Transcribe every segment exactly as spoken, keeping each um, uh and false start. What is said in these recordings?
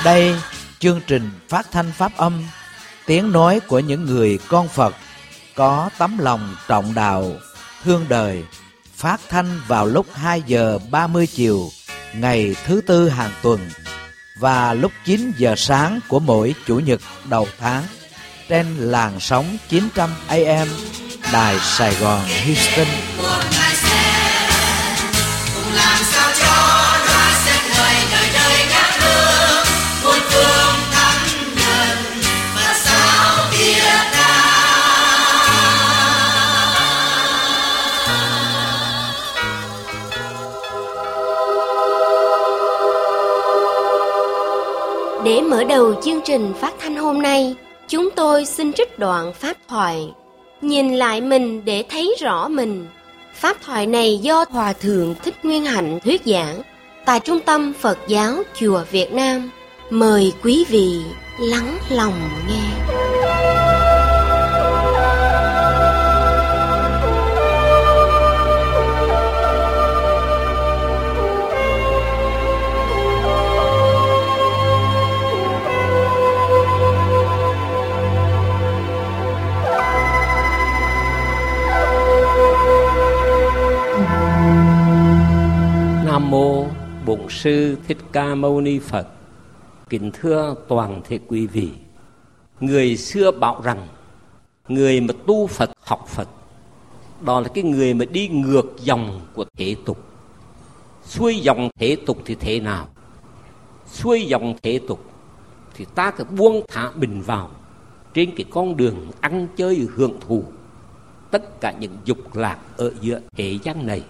Đây, chương trình phát thanh pháp âm, tiếng nói của những người con Phật có tấm lòng trọng đạo, thương đời, phát thanh vào lúc hai giờ ba mươi chiều ngày thứ tư hàng tuần và lúc chín giờ sáng của mỗi chủ nhật đầu tháng trên làn sóng chín trăm A M Đài Sài Gòn Houston. Để mở đầu chương trình phát thanh hôm nay, chúng tôi xin trích đoạn pháp thoại Nhìn lại mình để thấy rõ mình. Pháp thoại này do Hòa Thượng Thích Nguyên Hạnh thuyết giảng tại Trung tâm Phật giáo Chùa Việt Nam. Mời quý vị lắng lòng nghe. Nam mô Bổn Sư Thích Ca Mâu Ni Phật. Kính thưa toàn thể quý vị, người xưa bảo rằng người mà tu Phật học Phật đó là cái người mà đi ngược dòng của thế tục. Xuôi dòng thế tục thì thế nào? Xuôi dòng thế tục thì ta cứ buông thả mình vào trên cái con đường ăn chơi hưởng thụ tất cả những dục lạc ở giữa thế gian này.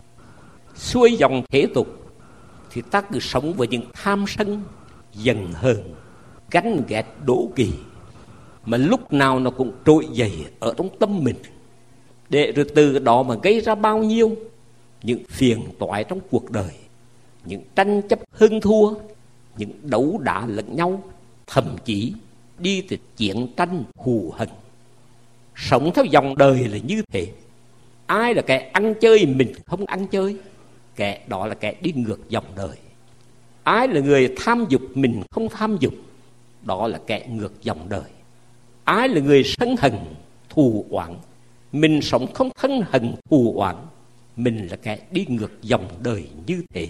Xuôi dòng thế tục thì ta cứ sống với những tham sân, giận hờn, ganh ghét, đố kỵ mà lúc nào nó cũng trỗi dậy ở trong tâm mình, để rồi từ đó mà gây ra bao nhiêu những phiền toái trong cuộc đời, những tranh chấp hơn thua, những đấu đá lẫn nhau, thậm chí đi từ chiến tranh thù hận. Sống theo dòng đời là như thế. Ai là kẻ ăn chơi mình không ăn chơi, kẻ đó là kẻ đi ngược dòng đời. Ai là người tham dục mình không tham dục, đó là kẻ ngược dòng đời. Ai là người sân hận thù oán, mình sống không thân hận thù oán, mình là kẻ đi ngược dòng đời như thế.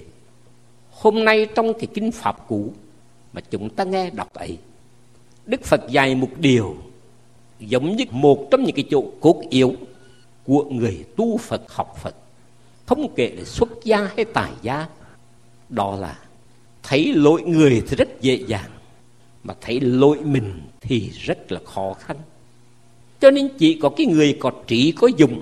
Hôm nay trong cái kinh Pháp Cú mà chúng ta nghe đọc ấy, Đức Phật dạy một điều giống như một trong những cái chỗ cốt yếu của người tu Phật học Phật, không kể là xuất gia hay tài gia. Đó là thấy lỗi người thì rất dễ dàng, mà thấy lỗi mình thì rất là khó khăn. Cho nên chỉ có cái người có trí có dụng,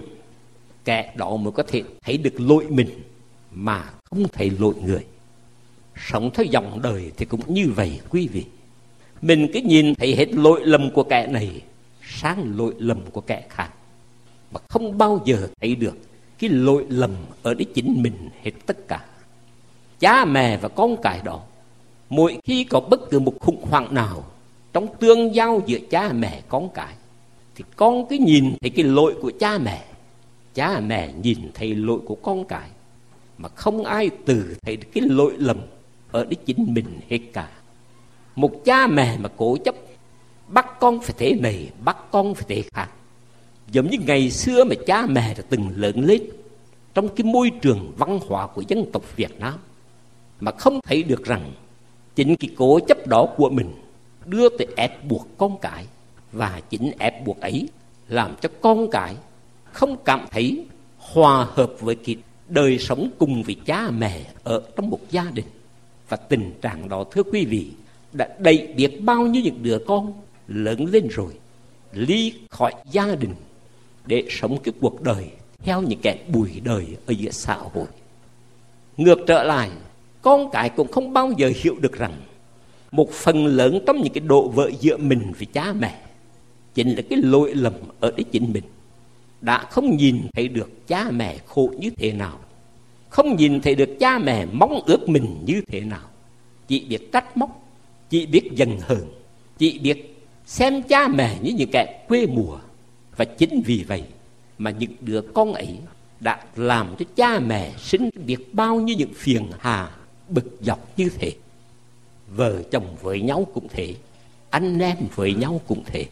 kẻ đó mới có thể thấy được lỗi mình mà không thấy lỗi người. Sống theo dòng đời thì cũng như vậy quý vị. Mình cứ nhìn thấy hết lỗi lầm của kẻ này sang lỗi lầm của kẻ khác, mà không bao giờ thấy được cái lỗi lầm ở đấy chính mình hết tất cả. Cha mẹ và con cái đó, mỗi khi có bất cứ một khủng hoảng nào trong tương giao giữa cha mẹ con cái, thì con cứ nhìn thấy cái lỗi của cha mẹ, cha mẹ nhìn thấy lỗi của con cái, mà không ai từ thấy được cái lỗi lầm ở đấy chính mình hết cả. Một cha mẹ mà cố chấp bắt con phải thế này, bắt con phải thế khác, giống như ngày xưa mà cha mẹ đã từng lớn lên trong cái môi trường văn hóa của dân tộc Việt Nam, mà không thấy được rằng chính cái cố chấp đó của mình đưa tới ép buộc con cái, và chính ép buộc ấy làm cho con cái không cảm thấy hòa hợp với cái đời sống cùng với cha mẹ ở trong một gia đình. Và tình trạng đó, thưa quý vị, đã đẩy biết bao nhiêu những đứa con lớn lên rồi ly khỏi gia đình để sống cái cuộc đời theo những kẻ bụi đời ở giữa xã hội. Ngược trở lại, con cái cũng không bao giờ hiểu được rằng một phần lớn trong những cái độ vỡ giữa mình với cha mẹ chính là cái lỗi lầm ở đấy chính mình. Đã không nhìn thấy được cha mẹ khổ như thế nào, không nhìn thấy được cha mẹ mong ước mình như thế nào, chỉ biết trách móc, chỉ biết giận hờn, chỉ biết xem cha mẹ như những kẻ quê mùa. Và chính vì vậy mà những đứa con ấy đã làm cho cha mẹ sinh biết bao nhiêu những phiền hà bực dọc như thế. Vợ chồng với nhau cũng thế, anh em với nhau cũng thế.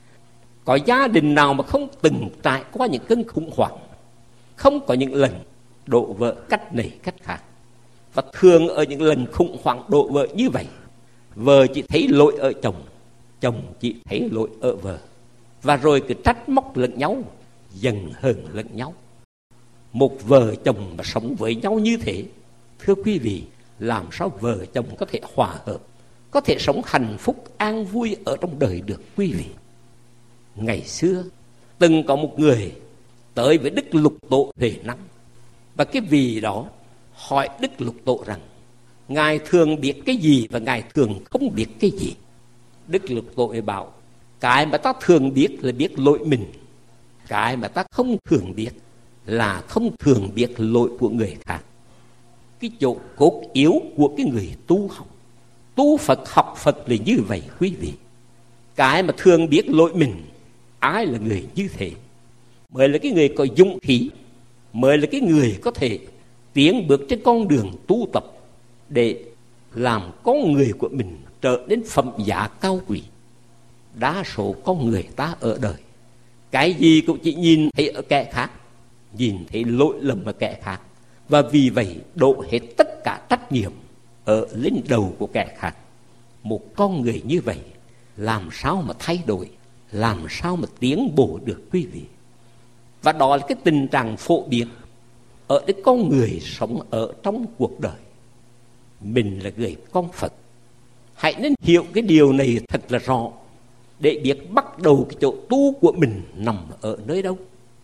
Có gia đình nào mà không từng trải qua những cơn khủng hoảng, không có những lần đổ vỡ cách này cách khác. Và thường ở những lần khủng hoảng đổ vỡ như vậy, vợ chỉ thấy lỗi ở chồng, chồng chỉ thấy lỗi ở vợ, và rồi cứ trách móc lẫn nhau, giận hờn lẫn nhau. Một vợ chồng mà sống với nhau như thế, thưa quý vị, làm sao vợ chồng có thể hòa hợp, có thể sống hạnh phúc an vui ở trong đời được quý vị? Ngày xưa từng có một người tới với Đức Lục Tổ Huệ Năng, và cái vị đó hỏi Đức Lục Tổ rằng Ngài thường biết cái gì và Ngài thường không biết cái gì. Đức Lục Tổ ấy bảo, cái mà ta thường biết là biết lỗi mình, cái mà ta không thường biết là không thường biết lỗi của người khác. Cái chỗ cốt yếu của cái người tu học, tu Phật học Phật là như vậy quý vị. Cái mà thường biết lỗi mình, ai là người như thế mới là cái người có dũng khí, mới là cái người có thể tiến bước trên con đường tu tập để làm con người của mình trở nên phẩm giá cao quý. Đa số con người ta ở đời, cái gì cũng chỉ nhìn thấy ở kẻ khác, nhìn thấy lỗi lầm ở kẻ khác, và vì vậy đổ hết tất cả trách nhiệm ở lên đầu của kẻ khác. Một con người như vậy làm sao mà thay đổi, làm sao mà tiến bộ được quý vị? Và đó là cái tình trạng phổ biến ở cái con người sống ở trong cuộc đời. Mình là người con Phật, hãy nên hiểu cái điều này thật là rõ, để biết bắt đầu cái chỗ tu của mình nằm ở nơi đâu.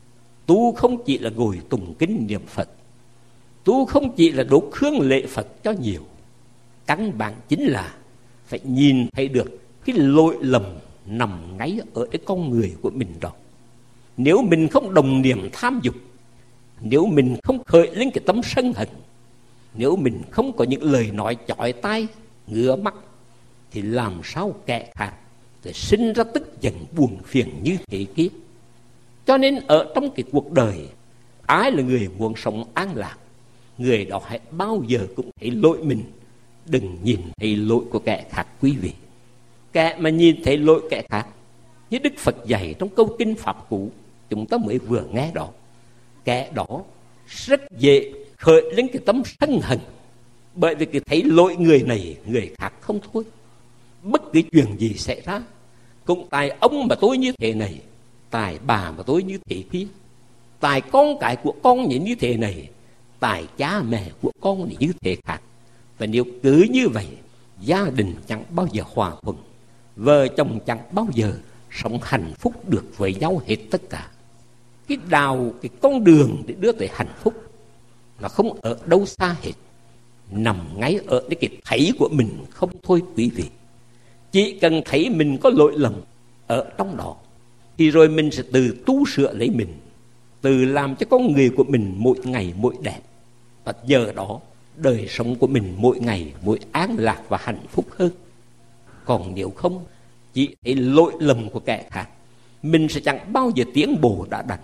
Tu không chỉ là ngồi tụng kinh niệm Phật, tu không chỉ là đốt hương lễ Phật cho nhiều. Căn bản chính là phải nhìn thấy được cái lỗi lầm nằm ngay ở cái con người của mình đó. Nếu mình không đồng niệm tham dục, nếu mình không khởi lên cái tấm sân hận, nếu mình không có những lời nói chói tai, ngứa mắt, thì làm sao kẻ khác để sinh ra tức giận buồn phiền như thế kia. Cho nên ở trong cái cuộc đời, ai là người muốn sống an lạc, người đó hãy bao giờ cũng thấy lỗi mình, đừng nhìn thấy lỗi của kẻ khác quý vị. Kẻ mà nhìn thấy lỗi kẻ khác, như Đức Phật dạy trong câu kinh Pháp Cú chúng ta mới vừa nghe đó, kẻ đó rất dễ khởi lên cái tấm sân hận, bởi vì cái thấy lỗi người này người khác không thôi. Bất cứ chuyện gì xảy ra cũng tại ông mà tôi như thế này, tại bà mà tôi như thế kia, tại con cái của con như thế này, tại cha mẹ của con như thế khác. Và nếu cứ như vậy, gia đình chẳng bao giờ hòa thuận, vợ chồng chẳng bao giờ sống hạnh phúc được với nhau hết tất cả. Cái đào, cái con đường để đưa tới hạnh phúc nó không ở đâu xa hết, nằm ngay ở cái thấy của mình không thôi quý vị. Chỉ cần thấy mình có lỗi lầm ở trong đó, thì rồi mình sẽ từ tu sửa lấy mình, từ làm cho con người của mình mỗi ngày mỗi đẹp. Và nhờ đó đời sống của mình mỗi ngày mỗi an lạc và hạnh phúc hơn. Còn nếu không, chỉ thấy lỗi lầm của kẻ khác, mình sẽ chẳng bao giờ tiến bộ đã đành,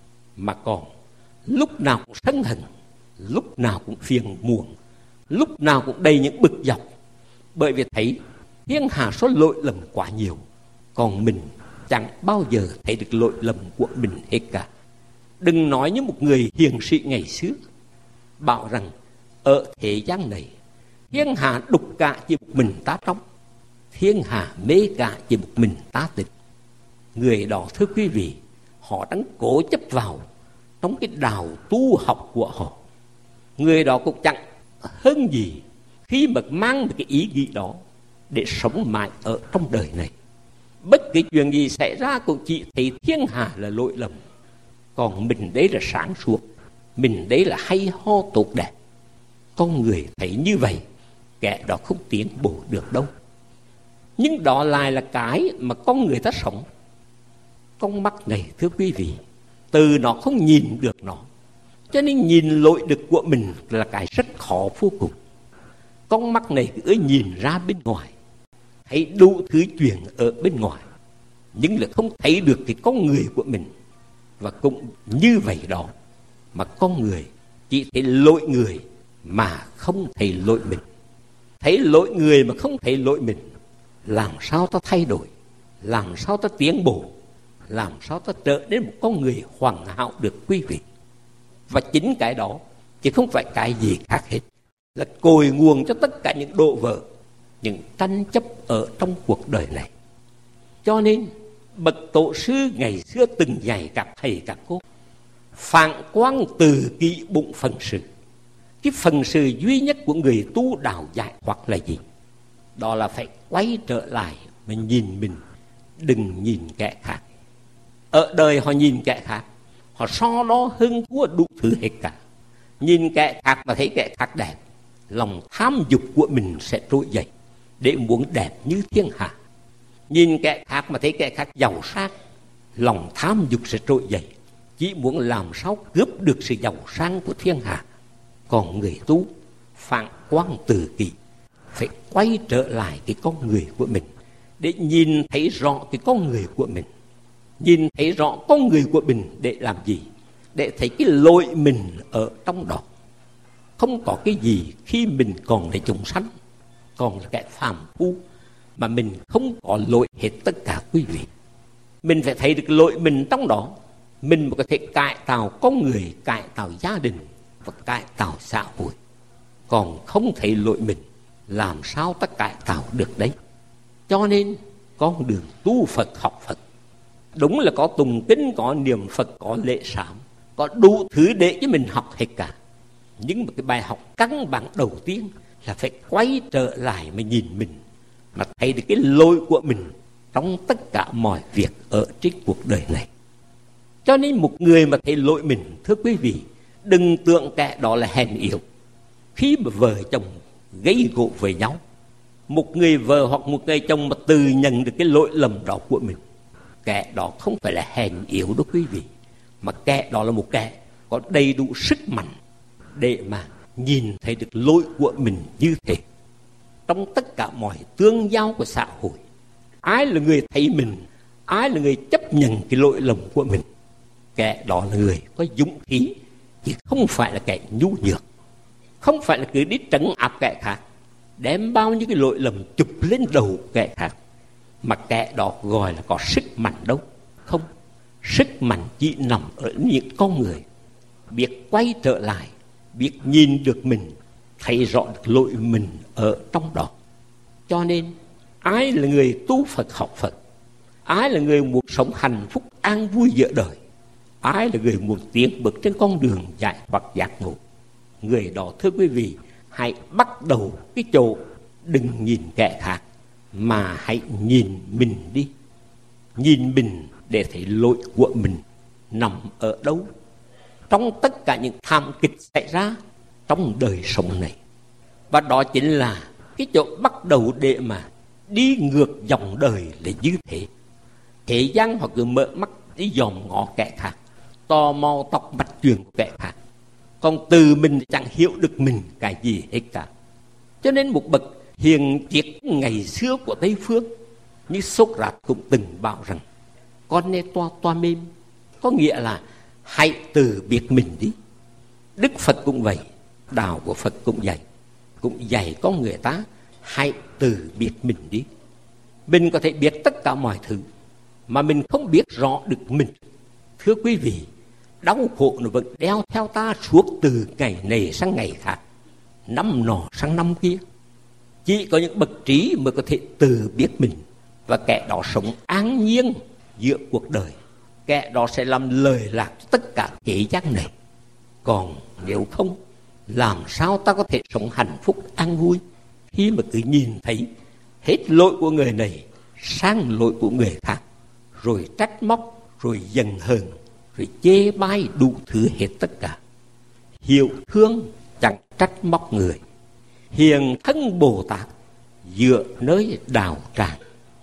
mà còn lúc nào cũng sân hận, lúc nào cũng phiền muộn, lúc nào cũng đầy những bực dọc, bởi vì thấy thiên hạ số lỗi lầm quá nhiều, còn mình chẳng bao giờ thấy được lỗi lầm của mình hết cả. Đừng nói như một người hiền sĩ ngày xưa bảo rằng ở thế gian này, thiên hạ đục cả chỉ một mình ta trong, thiên hạ mê cả chỉ một mình ta tịch. Người đó thưa quý vị, họ đang cố chấp vào trong cái đào tu học của họ. Người đó cũng chẳng hơn gì khi mà mang được cái ý nghĩ đó để sống mãi ở trong đời này. Bất cứ chuyện gì xảy ra cũng chỉ thấy thiên hạ là lỗi lầm, còn mình đấy là sáng suốt, mình đấy là hay ho tốt đẹp. Con người thấy như vậy, kẻ đó không tiến bộ được đâu. Nhưng đó lại là cái mà con người ta sống. Con mắt này thưa quý vị, từ nó không nhìn được nó, cho nên nhìn lỗi được của mình là cái rất khó vô cùng. Con mắt này cứ nhìn ra bên ngoài, thấy đủ thứ chuyện ở bên ngoài, nhưng là không thấy được cái con người của mình. Và cũng như vậy đó, mà con người chỉ thấy lỗi người mà không thấy lỗi mình. thấy lỗi người mà không thấy lỗi mình, làm sao ta thay đổi, làm sao ta tiến bộ, làm sao ta trở nên một con người hoàn hảo được quý vị. Và chính cái đó chứ không phải cái gì khác hết, là cội nguồn cho tất cả những đổ vỡ, những tranh chấp ở trong cuộc đời này. Cho nên bậc tổ sư ngày xưa từng dạy các thầy các cô phản quang từ kỵ bụng phần sự. Cái phần sự duy nhất của người tu đạo giải thoát là gì? Đó là phải quay trở lại mà nhìn mình, đừng nhìn kẻ khác. Ở đời họ nhìn kẻ khác, họ so đo hơn thua đủ thứ hết cả. Nhìn kẻ khác mà thấy kẻ khác đẹp, lòng tham dục của mình sẽ trỗi dậy để muốn đẹp như thiên hạ. Nhìn kẻ khác mà thấy kẻ khác giàu sang, lòng tham dục sẽ trỗi dậy, chỉ muốn làm sao cướp được sự giàu sang của thiên hạ. Còn người tu phản quang từ kỵ, phải quay trở lại cái con người của mình để nhìn thấy rõ cái con người của mình. Nhìn thấy rõ con người của mình để làm gì? Để thấy cái lỗi mình ở trong đó. Không có cái gì khi mình còn là chúng sanh, còn là kẻ phàm phu, mà mình không có lỗi hết tất cả quý vị. Mình phải thấy được lỗi mình trong đó, mình mới có thể cải tạo con người, cải tạo gia đình và cải tạo xã hội. Còn không thấy lỗi mình, làm sao ta cải tạo được đấy? Cho nên con đường tu Phật học Phật, đúng là có tùng kinh, có niệm Phật, có lễ sám, có đủ thứ để cho mình học hết cả. Nhưng mà cái bài học căn bản đầu tiên là phải quay trở lại mà nhìn mình, mà thấy được cái lỗi của mình trong tất cả mọi việc ở trên cuộc đời này. Cho nên một người mà thấy lỗi mình, thưa quý vị, đừng tưởng kẻ đó là hèn yếu. Khi mà vợ chồng gây gổ với nhau, một người vợ hoặc một người chồng mà tự nhận được cái lỗi lầm đó của mình, kẻ đó không phải là hèn yếu đó quý vị, mà kẻ đó là một kẻ có đầy đủ sức mạnh để mà nhìn thấy được lỗi của mình như thế. Trong tất cả mọi tương giao của xã hội, ai là người thấy mình, ai là người chấp nhận cái lỗi lầm của mình, kẻ đó là người có dũng khí, chứ không phải là kẻ nhu nhược. Không phải là cứ đi trấn áp kẻ khác, đem bao nhiêu cái lỗi lầm chụp lên đầu kẻ khác, mà kẻ đó gọi là có sức mạnh đâu. Không, sức mạnh chỉ nằm ở những con người biết quay trở lại, biết nhìn được mình, thấy rõ được lỗi mình ở trong đó. Cho nên ai là người tu Phật học Phật, ai là người muốn sống hạnh phúc an vui giữa đời, ai là người muốn tiến bước trên con đường giải thoát giác ngộ, người đó thưa quý vị, hãy bắt đầu cái chỗ đừng nhìn kẻ khác, mà hãy nhìn mình đi. Nhìn mình để thấy lỗi của mình nằm ở đâu trong tất cả những thảm kịch xảy ra trong đời sống này. Và đó chính là cái chỗ bắt đầu để mà đi ngược dòng đời là như thế. Thế gian họ cứ mở mắt đi dòm ngó kẻ khác, tò mò tóc mạch chuyện của kẻ khác, còn từ mình thì chẳng hiểu được mình cái gì hết cả. Cho nên một bậc hiền triết ngày xưa của Tây Phương như Socrates cũng từng bảo rằng con nê toa toa mêm, có nghĩa là hãy từ biệt mình đi. Đức Phật cũng vậy, đạo của Phật cũng dạy, cũng dạy con người ta hãy từ biệt mình đi. Mình có thể biết tất cả mọi thứ mà mình không biết rõ được mình. Thưa quý vị, đau khổ nó vẫn đeo theo ta suốt từ ngày này sang ngày khác, năm nọ sang năm kia. Chỉ có những bậc trí mới có thể từ biết mình, và kẻ đó sống an nhiên giữa cuộc đời. Kẻ đó sẽ làm lời lạc tất cả thế gian này. Còn nếu không, làm sao ta có thể sống hạnh phúc an vui khi mà cứ nhìn thấy hết lỗi của người này sang lỗi của người khác, rồi trách móc, rồi giận hờn, rồi chê bai đủ thứ hết tất cả. Hiểu thương chẳng trách móc người, hiền thân Bồ Tát dựa nơi đạo tràng.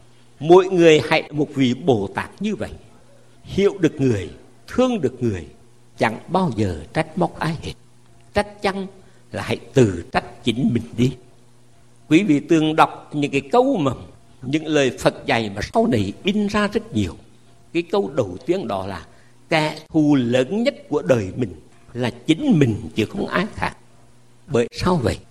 Mỗi người hãy một vị Bồ Tát như vậy, hiểu được người, thương được người, chẳng bao giờ trách móc ai hết. Trách chăng là hãy tự trách chính mình đi. Quý vị từng đọc những cái câu mà những lời Phật dạy mà sau này in ra rất nhiều. Cái câu đầu tiên đó là kẻ thù lớn nhất của đời mình là chính mình chứ không ai khác. Bởi sao vậy?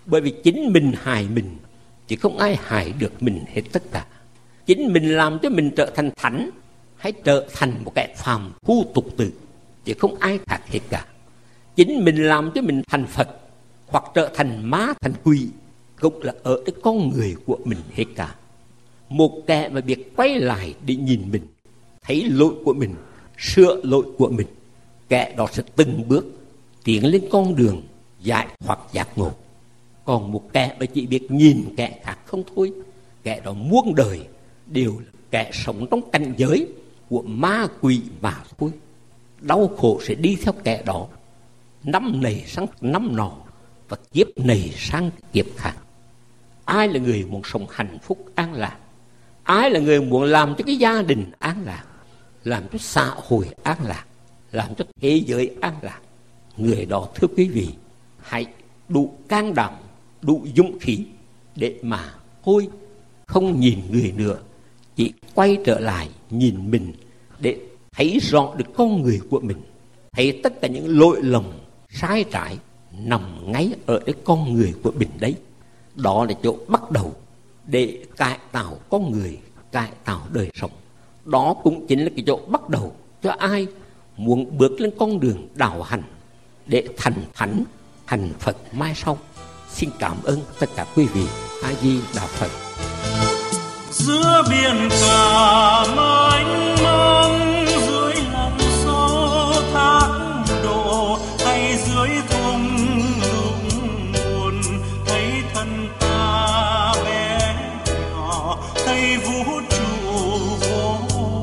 Bởi vì chính mình hại mình, chứ không ai hại được mình hết tất cả. Chính mình làm cho mình trở thành thánh, hay trở thành một kẻ phàm phu tục tử, chứ không ai khác hết cả. Chính mình làm cho mình thành Phật, hoặc trở thành ma thành quỷ, cũng là ở cái con người của mình hết cả. Một kẻ mà biết quay lại để nhìn mình, thấy lỗi của mình, sửa lỗi của mình, kẻ đó sẽ từng bước tiến lên con đường giải thoát giác ngộ. Còn một kẻ mà chỉ biết nhìn kẻ khác không thôi, kẻ đó muôn đời đều là kẻ sống trong cảnh giới của ma quỷ mà thôi. Đau khổ sẽ đi theo kẻ đó, năm này sang năm nọ, và kiếp này sang kiếp khác. Ai là người muốn sống hạnh phúc an lạc? Ai là người muốn làm cho cái gia đình an lạc, làm cho xã hội an lạc, làm cho thế giới an lạc? Người đó, thưa quý vị, hãy đủ can đảm, đủ dũng khí để mà thôi không nhìn người nữa, chỉ quay trở lại nhìn mình để thấy rõ được con người của mình, thấy tất cả những lỗi lầm sai trái nằm ngay ở cái con người của mình đấy. Đó là chỗ bắt đầu để cải tạo con người, cải tạo đời sống. Đó cũng chính là cái chỗ bắt đầu cho ai muốn bước lên con đường đạo hành để thành thánh, thành Phật mai sau. Xin cảm ơn tất cả quý vị. A Di Đà Phật. Giữa biển cả mênh mông, dưới lòng sâu thác đổ, hay dưới thung lũng buồn, thấy thân ta bé nhỏ, thấy vũ trụ vô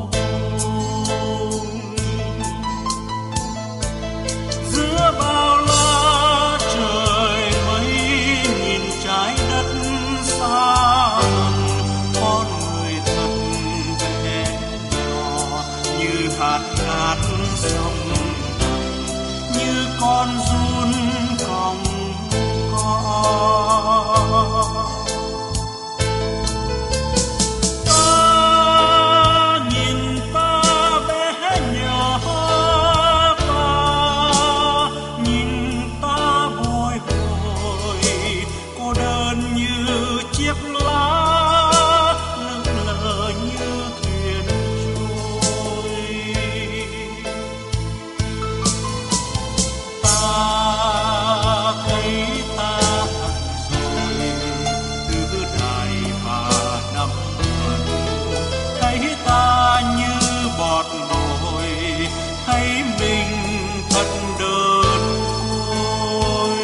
cùng. Giữa bao la trời mây, nhìn trái đất xa, con người thật bé nhỏ, như hạt cát sông, như con giun còng co. Ta nhìn ta bé nhỏ, ta nhìn ta bồi hồi, cô đơn như chiếc lá, lững lờ như thuyền trôi. Ta thấy ta thật rồi, từ đại và năm tuần, thấy ta như bọt nổi, thấy mình thật đơn côi.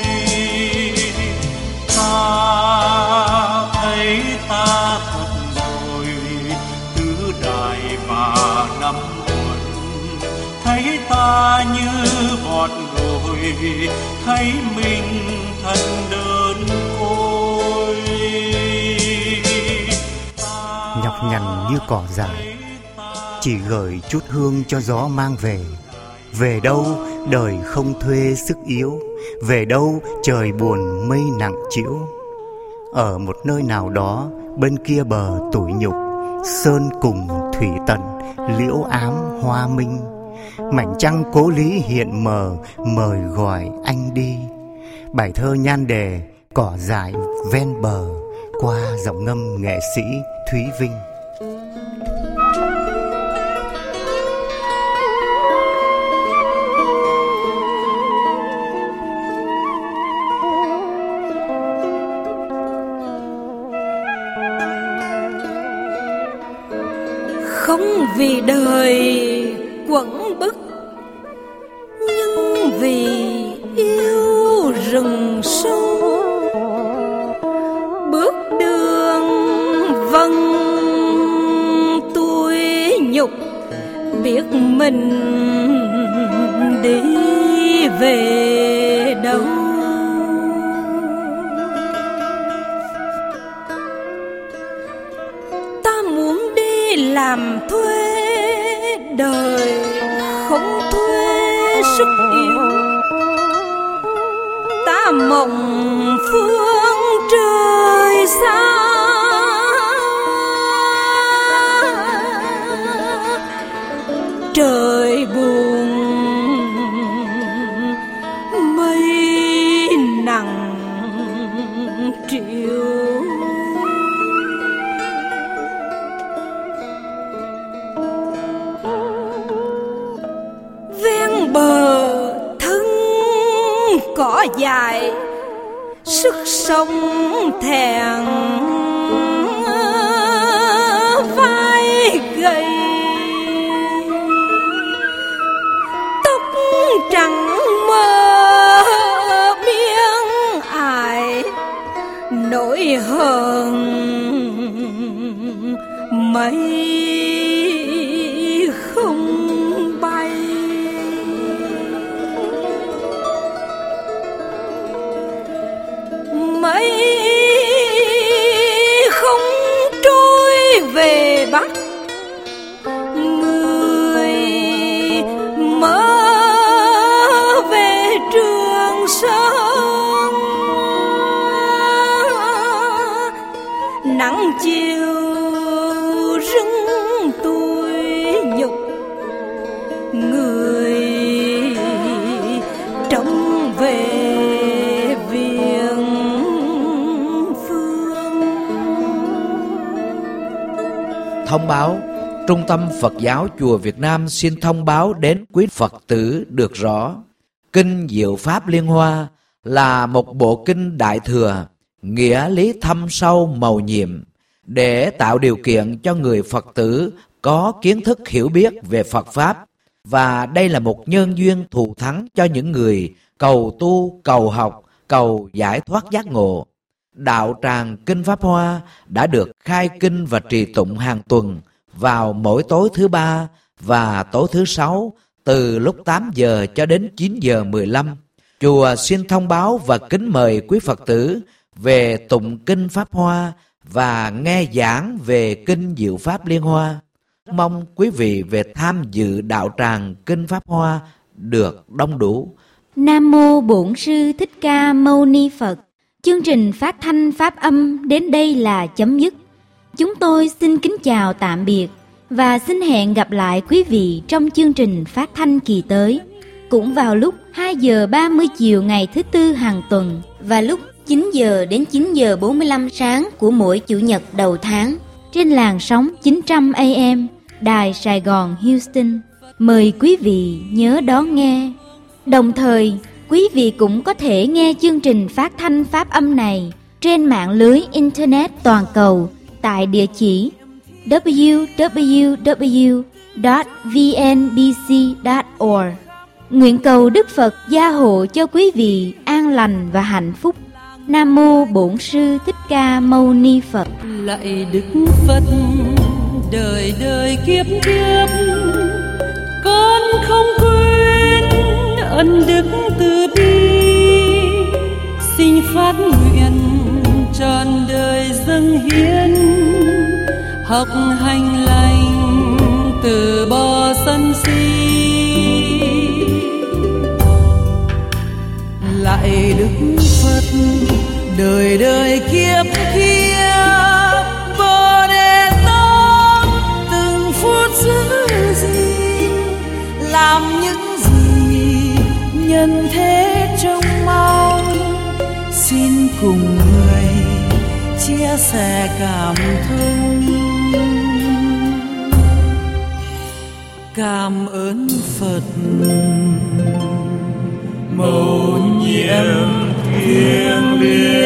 Ta thấy ta thật rồi, từ đại và năm tuần, thấy ta như bọt nổi, thấy mình thật đơn côi. Nhọc nhằn như cỏ dại, chỉ gửi chút hương cho gió mang về. Về đâu đời không thuê sức yếu, về đâu trời buồn mây nặng trĩu. Ở một nơi nào đó bên kia bờ tủi nhục, sơn cùng thủy tận, liễu ám hoa minh. Mảnh trăng cố lý hiện mờ, mời gọi anh đi. Bài thơ nhan đề Cỏ dại ven bờ, qua giọng ngâm nghệ sĩ Thúy Vinh. Không vì đời quẩn bức, nhưng vì yêu rừng sâu. Bước đường vâng tuổi nhục, biết mình đi về đâu. Ta muốn đi làm thuê, đời không thuê sức yếu. Ta mộng phương trời xa, trời buồn mây nặng triệu. Ven bờ thân cỏ dài, sức sống thèn vai gầy, tóc trắng mơ biếng ải, nỗi hờn mây không bay. Mây không trôi về Bắc, người mơ về Trường Sơn. Nắng chiều rưng tuổi nhục, người trông về thông báo. Trung tâm Phật giáo Chùa Việt Nam xin thông báo đến quý Phật tử được rõ, Kinh Diệu Pháp Liên Hoa là một bộ kinh Đại Thừa, nghĩa lý thâm sâu mầu nhiệm, để tạo điều kiện cho người Phật tử có kiến thức hiểu biết về Phật Pháp, và đây là một nhân duyên thù thắng cho những người cầu tu, cầu học, cầu giải thoát giác ngộ. Đạo tràng Kinh Pháp Hoa đã được khai kinh và trì tụng hàng tuần vào mỗi tối thứ ba và tối thứ sáu từ lúc tám giờ cho đến chín giờ mười lăm. Chùa xin thông báo và kính mời quý Phật tử về tụng Kinh Pháp Hoa và nghe giảng về Kinh Diệu Pháp Liên Hoa. Mong quý vị về tham dự đạo tràng Kinh Pháp Hoa được đông đủ. Nam mô Bổn Sư Thích Ca Mâu Ni Phật. Chương trình phát thanh Pháp âm đến đây là chấm dứt. Chúng tôi xin kính chào tạm biệt và xin hẹn gặp lại quý vị trong chương trình phát thanh kỳ tới, cũng vào lúc hai giờ ba mươi chiều ngày thứ Tư hàng tuần và lúc chín giờ đến chín giờ bốn mươi lăm sáng của mỗi Chủ nhật đầu tháng trên làn sóng chín trăm A M Đài Sài Gòn Houston. Mời quý vị nhớ đón nghe. Đồng thời, quý vị cũng có thể nghe chương trình phát thanh Pháp âm này trên mạng lưới Internet toàn cầu tại địa chỉ w w w chấm v n b c chấm org. Nguyện cầu Đức Phật gia hộ cho quý vị an lành và hạnh phúc. Nam mô Bổn Sư Thích Ca Mâu Ni Phật. Lạy Đức Phật đời đời kiếp kiếp, con không quên ân đức từ bi, xin phát nguyện trọn đời dâng hiến, học hành lành từ bỏ sân si. Lạy Đức Phật đời đời kiếp kiếp, Bồ Đề Tát từng phút giữ gìn, làm những gì nhân thế trông mong, xin cùng người chia sẻ cảm thông. Cảm ơn Phật mầu nhiệm thiêng liêng.